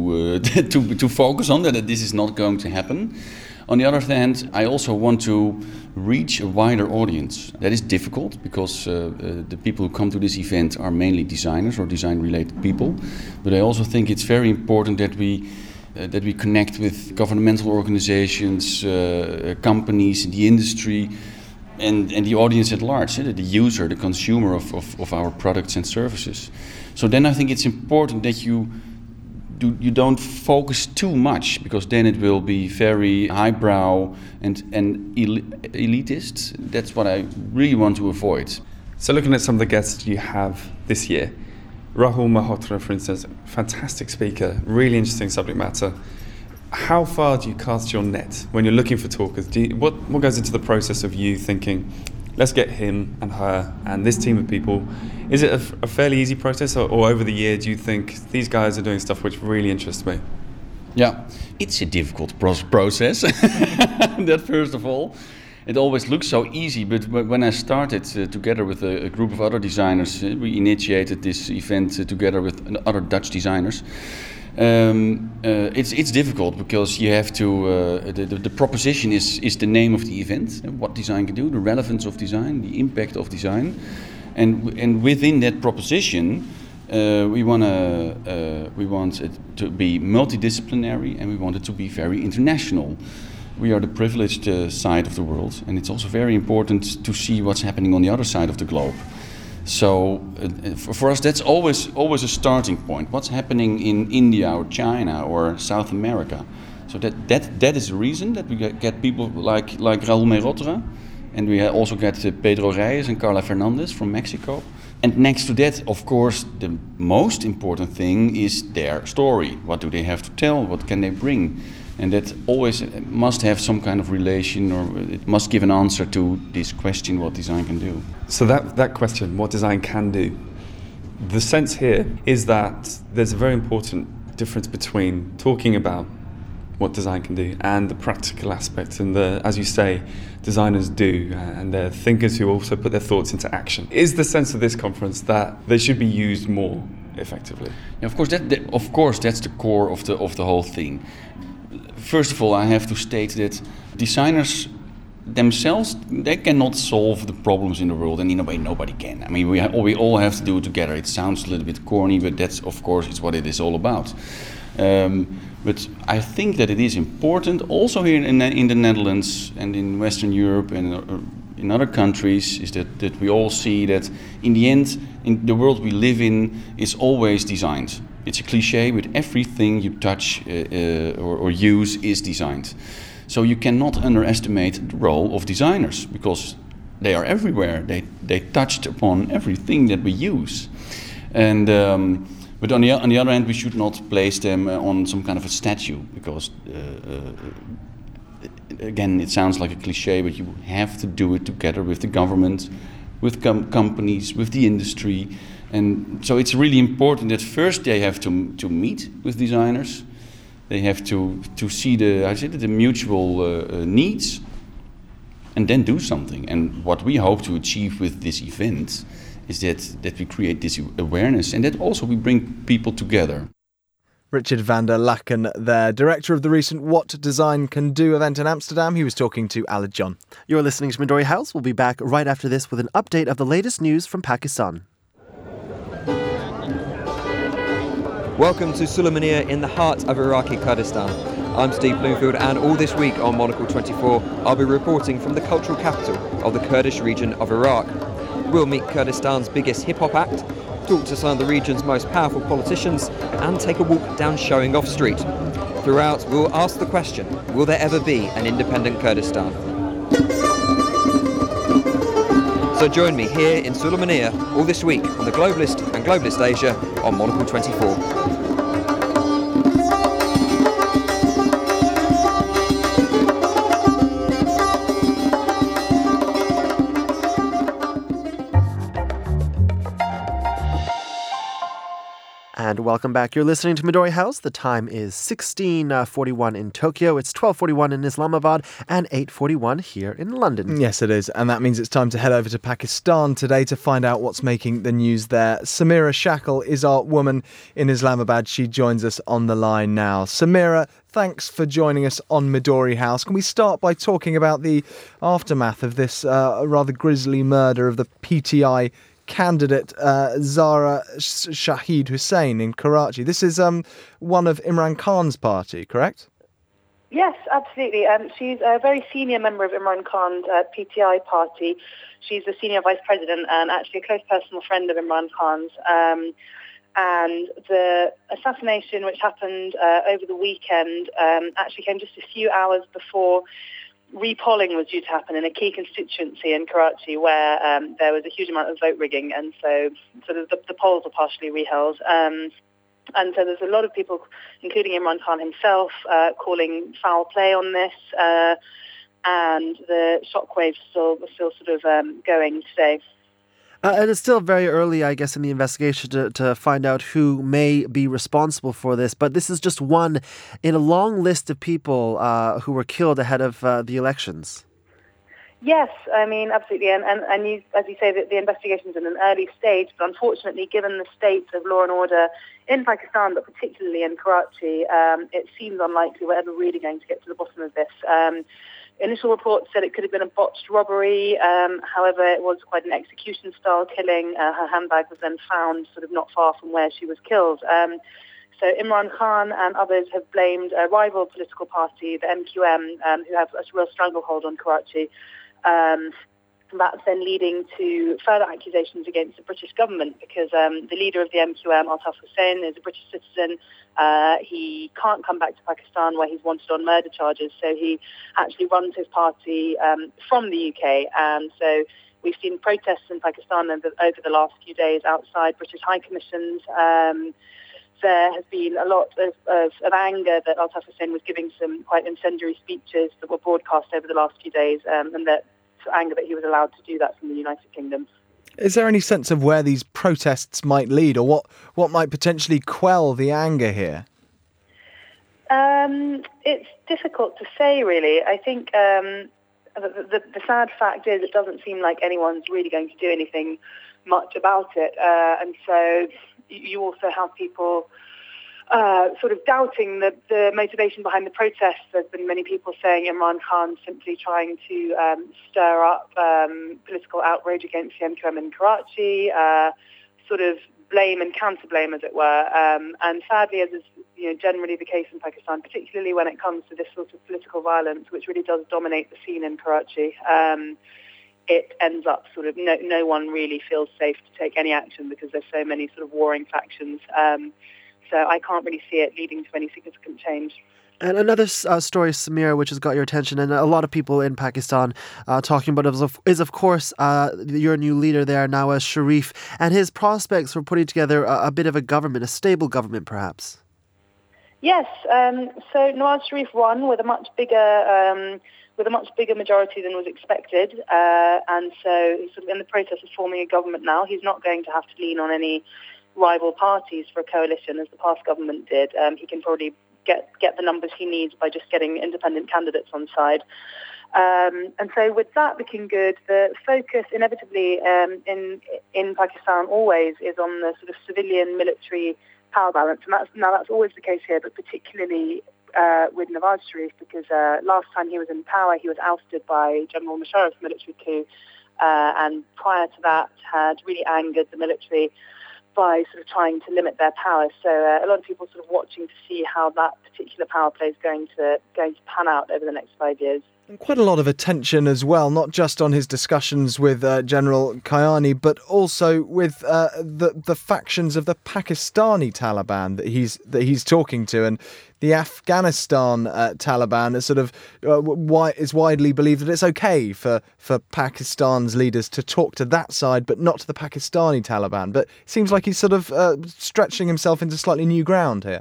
to focus on, that this is not going to happen. On the other hand, I also want to reach a wider audience. That is difficult because the people who come to this event are mainly designers or design-related people. But I also think it's very important that we connect with governmental organizations, companies, the industry, and the audience at large, the user, the consumer of our products and services. So then I think it's important that you don't focus too much, because then it will be very highbrow and elitist. That's what I really want to avoid. So looking at some of the guests you have this year, Rahul Malhotra, for instance, fantastic speaker, really interesting subject matter. How far do you cast your net when you're looking for talkers? What goes into the process of you thinking, let's get him and her and this team of people? Is it a fairly easy process, or over the year do you think these guys are doing stuff which really interests me? Yeah, it's a difficult process, that first of all. It always looks so easy, but when I started together with a group of other designers, we initiated this event together with other Dutch designers. It's difficult because you have to. The proposition is the name of the event, what design can do, the relevance of design, the impact of design, and within that proposition, we want it to be multidisciplinary, and we want it to be very international. We are the privileged side of the world, and it's also very important to see what's happening on the other side of the globe. So for us, that's always a starting point. What's happening in India or China or South America? So that is the reason that we get people like Rahul Malhotra, and we also get Pedro Reyes and Carla Fernandez from Mexico. And next to that, of course, the most important thing is their story. What do they have to tell? What can they bring? And that always must have some kind of relation, or it must give an answer to this question, what design can do. So that question, what design can do, the sense here is that there's a very important difference between talking about what design can do and the practical aspect, and as you say, designers do, and they're thinkers who also put their thoughts into action. Is the sense of this conference that they should be used more effectively? Yeah, of course, that's the core of the whole thing. First of all, I have to state that designers themselves, they cannot solve the problems in the world, and in a way nobody can. I mean, we all have to do it together. It sounds a little bit corny, but that's, of course, it's what it is all about. But I think that it is important, also here in the Netherlands and in Western Europe and in other countries, is that we all see that in the end, in the world we live in, is always designed. It's a cliche, but everything you touch or use is designed. So you cannot underestimate the role of designers, because they are everywhere. They touched upon everything that we use. And but on the other hand, we should not place them on some kind of a statue, because again, it sounds like a cliche, but you have to do it together with the government, with companies, with the industry. And so it's really important that first they have to meet with designers. They have to see the mutual needs, and then do something. And what we hope to achieve with this event is that we create this awareness, and that also we bring people together. Richard van der Laken there, director of the recent What Design Can Do event in Amsterdam. He was talking to Aled John. You're listening to Midori House. We'll be back right after this with an update of the latest news from Pakistan. Welcome to Sulaymaniyah in the heart of Iraqi Kurdistan. I'm Steve Bloomfield, and all this week on Monocle 24, I'll be reporting from the cultural capital of the Kurdish region of Iraq. We'll meet Kurdistan's biggest hip-hop act, talk to some of the region's most powerful politicians, and take a walk down Showing Off Street. Throughout, we'll ask the question, will there ever be an independent Kurdistan? So join me here in Sulaymaniyah all this week on The Globalist and Globalist Asia on Monocle 24. And welcome back. You're listening to Midori House. The time is 16:41 in Tokyo. It's 12:41 in Islamabad and 8:41 here in London. Yes, it is. And that means it's time to head over to Pakistan today to find out what's making the news there. Samira Shackle is our woman in Islamabad. She joins us on the line now. Samira, thanks for joining us on Midori House. Can we start by talking about the aftermath of this rather grisly murder of the PTI candidate Zahra Shahid Hussain in Karachi? This is one of Imran Khan's party, correct? Yes, absolutely. She's a very senior member of Imran Khan's PTI party. She's the senior vice president and actually a close personal friend of Imran Khan's. And the assassination, which happened over the weekend, actually came just a few hours before repolling was due to happen in a key constituency in Karachi where there was a huge amount of vote rigging, and so the polls were partially reheld. And so there's a lot of people, including Imran Khan himself, calling foul play on this, and the shockwaves still sort of going today. And it's still very early, I guess, in the investigation to find out who may be responsible for this. But this is just one in a long list of people who were killed ahead of the elections. Yes, I mean, absolutely. And you, as you say, the investigation's in an early stage. But unfortunately, given the state of law and order in Pakistan, but particularly in Karachi, it seems unlikely we're ever really going to get to the bottom of this. Initial reports said it could have been a botched robbery. However, it was quite an execution-style killing. Her handbag was then found sort of not far from where she was killed. So Imran Khan and others have blamed a rival political party, the MQM, who have a real stranglehold on Karachi. That's then leading to further accusations against the British government because the leader of the MQM, Altaf Hussain, is a British citizen. He can't come back to Pakistan where he's wanted on murder charges, so he actually runs his party from the UK. And so we've seen protests in Pakistan over the last few days outside British high commissions. There has been a lot of anger that Altaf Hussain was giving some quite incendiary speeches that were broadcast over the last few days, and that anger that he was allowed to do that from the United Kingdom. Is there any sense of where these protests might lead, or what might potentially quell the anger here? It's difficult to say, really. I think the sad fact is it doesn't seem like anyone's really going to do anything much about it. And so you also have people sort of doubting the motivation behind the protests. There's been many people saying Imran Khan simply trying to stir up political outrage against the MQM in Karachi, sort of blame and counter-blame, as it were. And sadly, as is generally the case in Pakistan, particularly when it comes to this sort of political violence, which really does dominate the scene in Karachi, it ends up sort of no one really feels safe to take any action because there's so many sort of warring factions. So I can't really see it leading to any significant change. And another story, Samira, which has got your attention, and a lot of people in Pakistan talking about it, is of course your new leader there, Nawaz Sharif, and his prospects for putting together a bit of a government, a stable government, perhaps. Yes. So Nawaz Sharif won with a much bigger majority than was expected, and so he's sort of in the process of forming a government now. He's not going to have to lean on any rival parties for a coalition, as the past government did. He can probably get the numbers he needs by just getting independent candidates on side. And so with that looking good, the focus inevitably in Pakistan always is on the sort of civilian-military power balance. And that's always the case here, but particularly with Nawaz Sharif, because last time he was in power, he was ousted by General Musharraf's military coup, and prior to that had really angered the military by sort of trying to limit their powers. So a lot of people sort of watching to see how that particular power play is going to pan out over the next 5 years. And quite a lot of attention as well, not just on his discussions with General Kayani, but also with the factions of the Pakistani Taliban that he's talking to, and the Afghanistan Taliban is sort of is widely believed that it's okay for Pakistan's leaders to talk to that side, but not to the Pakistani Taliban. But it seems like he's sort of stretching himself into slightly new ground here.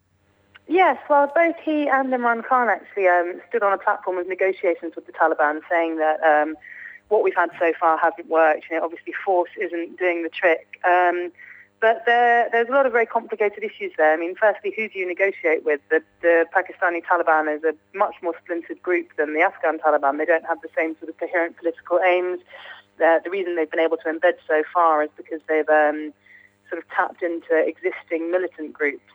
Yes, well, both he and Imran Khan actually stood on a platform of negotiations with the Taliban, saying that what we've had so far hasn't worked. Obviously force isn't doing the trick. But there's a lot of very complicated issues there. I mean, firstly, who do you negotiate with? The Pakistani Taliban is a much more splintered group than the Afghan Taliban. They don't have the same sort of coherent political aims. The reason they've been able to embed so far is because they've sort of tapped into existing militant groups.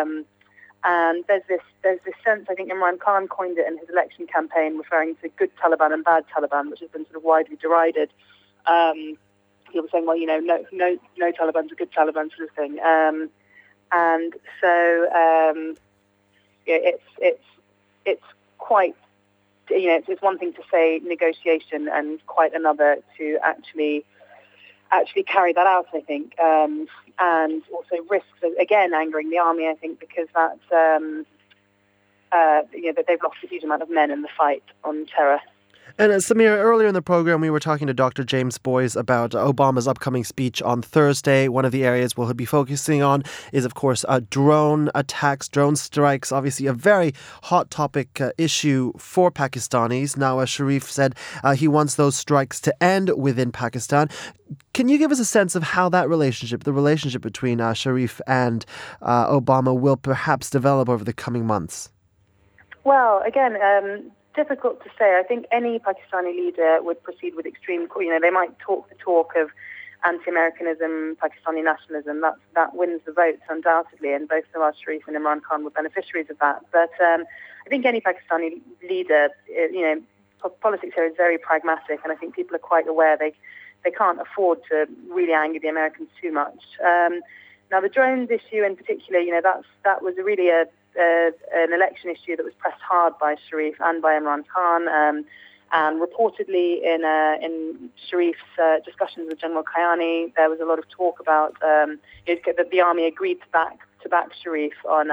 And there's this sense, I think Imran Khan coined it in his election campaign, referring to good Taliban and bad Taliban, which has been sort of widely derided. People saying, well, no Taliban's a good Taliban sort of thing. And so it's quite, it's one thing to say negotiation and quite another to actually carry that out, I think. And also risks, again, angering the army, I think, because that's, that they've lost a huge amount of men in the fight on terror. And Samira, earlier in the program, we were talking to Dr. James Boyes about Obama's upcoming speech on Thursday. One of the areas we'll be focusing on is, of course, drone attacks, drone strikes, obviously a very hot topic issue for Pakistanis. Nawaz Sharif said he wants those strikes to end within Pakistan. Can you give us a sense of how the relationship between Sharif and Obama will perhaps develop over the coming months? Well, again, difficult to say. I think any Pakistani leader would proceed with extreme, they might talk the talk of anti-Americanism, Pakistani nationalism. That wins the votes, undoubtedly, and both Nawaz Sharif and Imran Khan were beneficiaries of that. But I think any Pakistani leader, politics here is very pragmatic, and I think people are quite aware they can't afford to really anger the Americans too much. Now, the drones issue in particular, that was really an election issue that was pressed hard by Sharif and by Imran Khan, and reportedly in Sharif's discussions with General Kayani, there was a lot of talk about that the army agreed to back Sharif on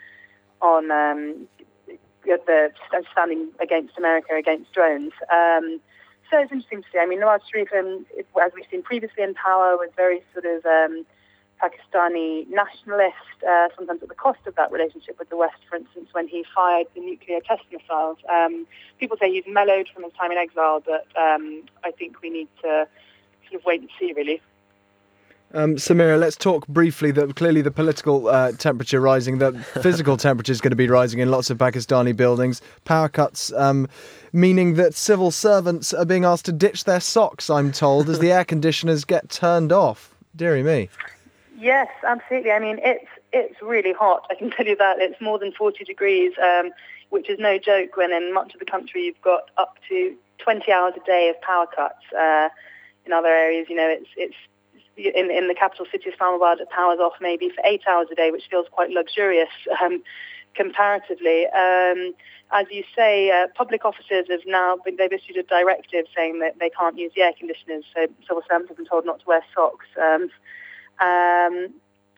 the standing against America against drones. So it's interesting to see. I mean, Nawaz Sharif, as we've seen previously in power, was very sort of Pakistani nationalist, sometimes at the cost of that relationship with the West, for instance, when he fired the nuclear test missiles. People say he's mellowed from his time in exile, but I think we need to sort of wait and see, really. Samira, let's talk briefly that clearly the political temperature rising, the physical temperature is going to be rising in lots of Pakistani buildings. Power cuts, meaning that civil servants are being asked to ditch their socks, I'm told, as the air conditioners get turned off. Dearie me. Yes, absolutely. I mean, it's really hot. I can tell you that. It's more than 40 degrees, which is no joke when in much of the country you've got up to 20 hours a day of power cuts. In other areas, it's in the capital city of Islamabad, the power's off maybe for 8 hours a day, which feels quite luxurious comparatively. As you say, public officers they've issued a directive saying that they can't use the air conditioners, so civil servants have been told not to wear socks.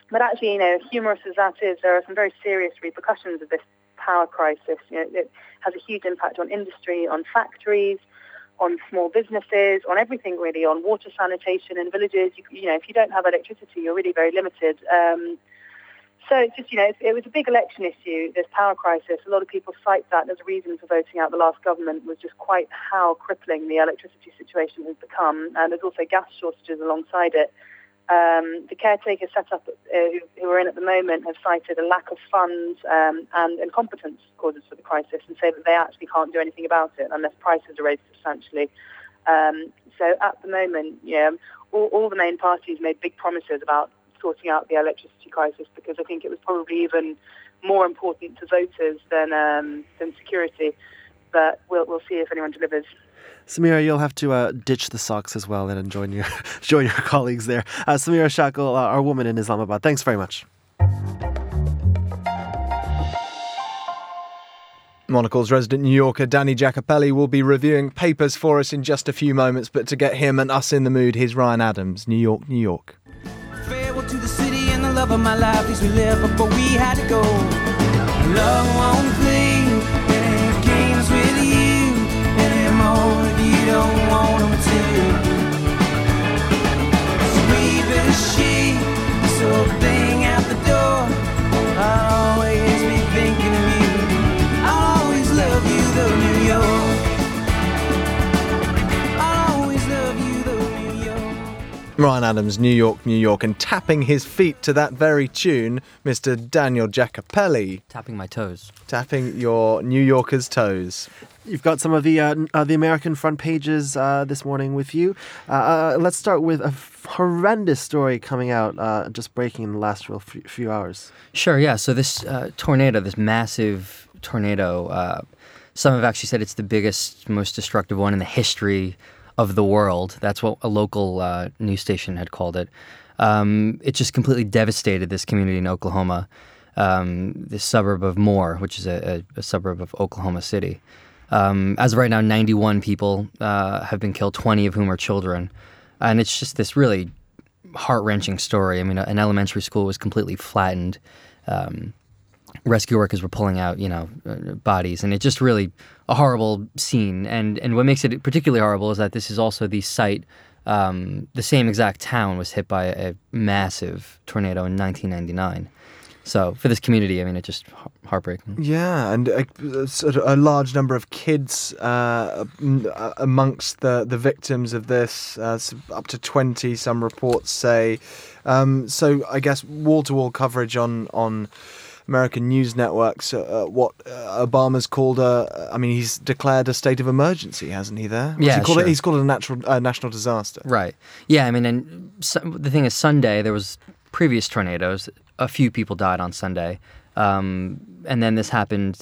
But actually, humorous as that is, there are some very serious repercussions of this power crisis. It has a huge impact on industry, on factories, on small businesses, on everything really, on water sanitation in villages. If you don't have electricity, you're really very limited. So it's just, it was a big election issue, this power crisis. A lot of people cite that as a reason for voting out the last government, was just quite how crippling the electricity situation has become. And there's also gas shortages alongside it. The caretaker setup who are in at the moment have cited a lack of funds and incompetence causes for the crisis, and say that they actually can't do anything about it unless prices are raised substantially. So at the moment, all the main parties made big promises about sorting out the electricity crisis, because I think it was probably even more important to voters than security. But we'll see if anyone delivers. Samira, you'll have to ditch the socks as well and join your colleagues there. Samira Shackle, our woman in Islamabad. Thanks very much. Monocle's resident New Yorker Danny Giacopelli will be reviewing papers for us in just a few moments, but to get him and us in the mood, here's Ryan Adams, New York, New York. Farewell to the city and the love of my life, these we live before we had to go. Love won't play any games with you anymore if you don't want them to. Sweep and sheet, this old thing out the door, I'll always be thinking of you. I'll always love you though, New York. I'll always love you though, New York. Ryan Adams, New York, New York, and tapping his feet to that very tune, Mr. Daniel Giacopelli. Tapping my toes. Tapping your New Yorker's toes. You've got some of the American front pages this morning with you. Let's start with a horrendous story coming out, just breaking in the last few hours. Sure, yeah. So this tornado, this massive tornado, some have actually said it's the biggest, most destructive one in the history of the world. That's what a local news station had called it. It just completely devastated this community in Oklahoma, this suburb of Moore, which is a suburb of Oklahoma City. As of right now, 91 people have been killed, 20 of whom are children. And it's just this really heart-wrenching story. I mean, an elementary school was completely flattened. Rescue workers were pulling out, bodies. And it's just really a horrible scene. And what makes it particularly horrible is that this is also the site, the same exact town was hit by a massive tornado in 1999. So for this community, I mean, it's just heartbreaking. Yeah, and sort of a large number of kids amongst the victims of this, up to 20, some reports say. So I guess wall-to-wall coverage on American news networks, what Obama's called he's declared a state of emergency, hasn't he, there? Yeah, sure. He's called it a national disaster. Right. Yeah, I mean, and the thing is, Sunday, there was previous tornadoes. A few people died on Sunday. And then this happened,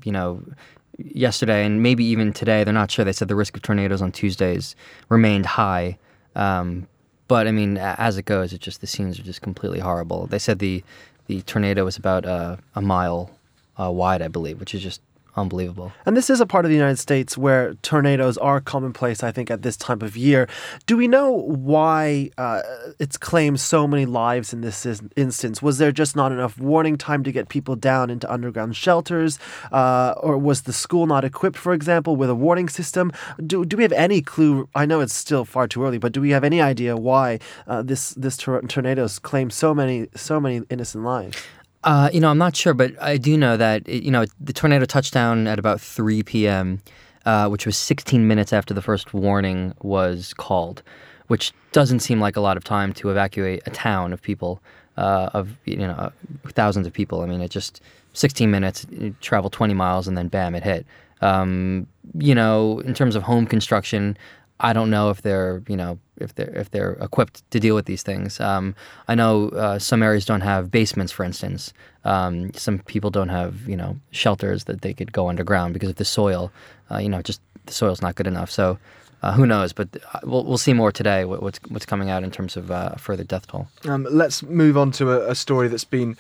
yesterday and maybe even today. They're not sure. They said the risk of tornadoes on Tuesdays remained high. But, I mean, as it goes, the scenes are just completely horrible. They said the tornado was about a mile wide, I believe, which is just unbelievable. And this is a part of the United States where tornadoes are commonplace, I think, at this time of year. Do we know why it's claimed so many lives in this instance? Was there just not enough warning time to get people down into underground shelters? Or was the school not equipped, for example, with a warning system? Do we have any clue? I know it's still far too early, but do we have any idea why this tornadoes claim so many innocent lives? I'm not sure, but I do know that, the tornado touched down at about 3 p.m., which was 16 minutes after the first warning was called, which doesn't seem like a lot of time to evacuate a town of people, thousands of people. I mean, it just 16 minutes, it traveled 20 miles, and then bam, it hit. In terms of home construction, I don't know if they're equipped to deal with these things. I know some areas don't have basements, for instance. Some people don't have shelters that they could go underground because of the soil. Just the soil's not good enough. So who knows? But we'll see more today. What's coming out in terms of further death toll. Let's move on to a story that's been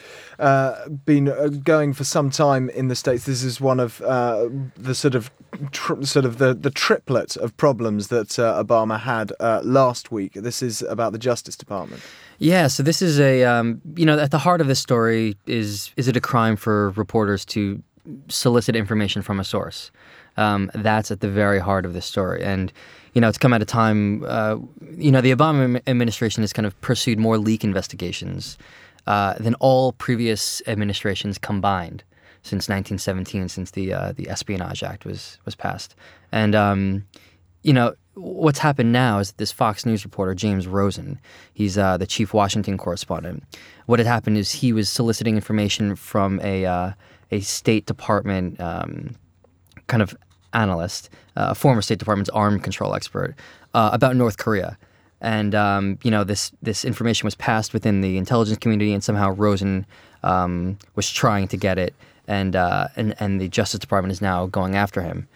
going for some time in the States. This is one of the the triplet of problems that Obama had last week. This is about the Justice Department. Yeah, so this is a, at the heart of this story is it a crime for reporters to solicit information from a source? That's at the very heart of this story. And, it's come at a time, the Obama administration has kind of pursued more leak investigations than all previous administrations combined since 1917, since the Espionage Act was passed. And, what's happened now is that this Fox News reporter, James Rosen, he's the chief Washington correspondent. What had happened is he was soliciting information from a State Department kind of analyst, a former State Department's arms control expert, about North Korea. And, this information was passed within the intelligence community, and somehow Rosen was trying to get it, and the Justice Department is now going after him.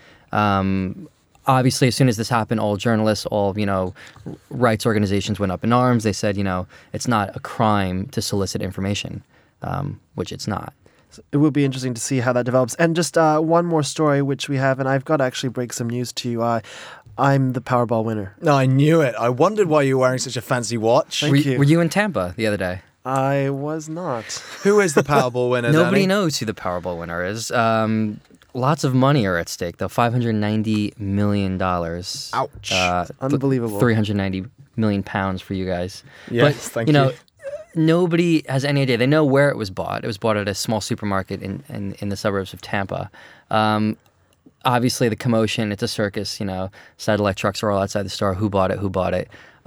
Obviously, as soon as this happened, all journalists, all, rights organizations went up in arms. They said, it's not a crime to solicit information, which it's not. It will be interesting to see how that develops. And just one more story which we have, and I've got to actually break some news to you. I'm the Powerball winner. No, I knew it. I wondered why you were wearing such a fancy watch. Were you in Tampa the other day? I was not. Who is the Powerball winner, Nobody Danny? knows who the Powerball winner is. Lots of money are at stake, though. $590 million. Ouch. Unbelievable. 390 million pounds for you guys. Yes, but, thank you. Nobody has any idea. They know where it was bought. It was bought at a small supermarket in the suburbs of Tampa. Obviously, the commotion, it's a circus, satellite trucks are all outside the store. Who bought it?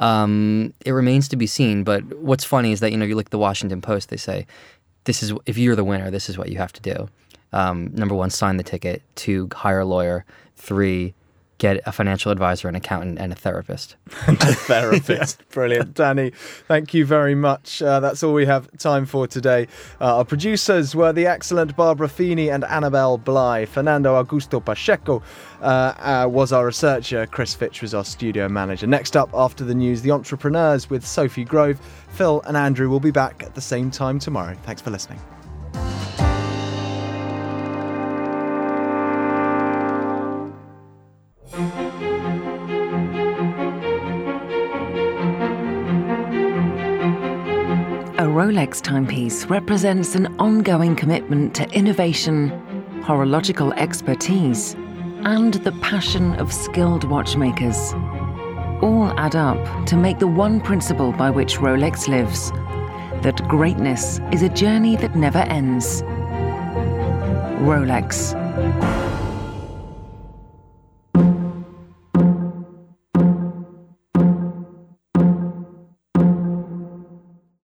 It remains to be seen. But what's funny is that, you look at the Washington Post, they say, if you're the winner, this is what you have to do. Number 1, sign the ticket. 2, hire a lawyer. 3, get a financial advisor, an accountant, and a therapist. Therapist. Brilliant. Danny, thank you very much. That's all we have time for today. Our producers were the excellent Barbara Feeney and Annabelle Bly. Fernando Augusto Pacheco was our researcher. Chris Fitch was our studio manager. Next up, after the news, The Entrepreneurs with Sophie Grove. Phil and Andrew will be back at the same time tomorrow. Thanks for listening. A Rolex timepiece represents an ongoing commitment to innovation, horological expertise, and the passion of skilled watchmakers. All add up to make the one principle by which Rolex lives, that greatness is a journey that never ends. Rolex.